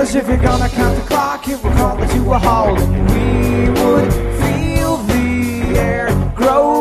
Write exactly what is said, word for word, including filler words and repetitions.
Cause if you're gonna count the clock, it will call that you were holding. We would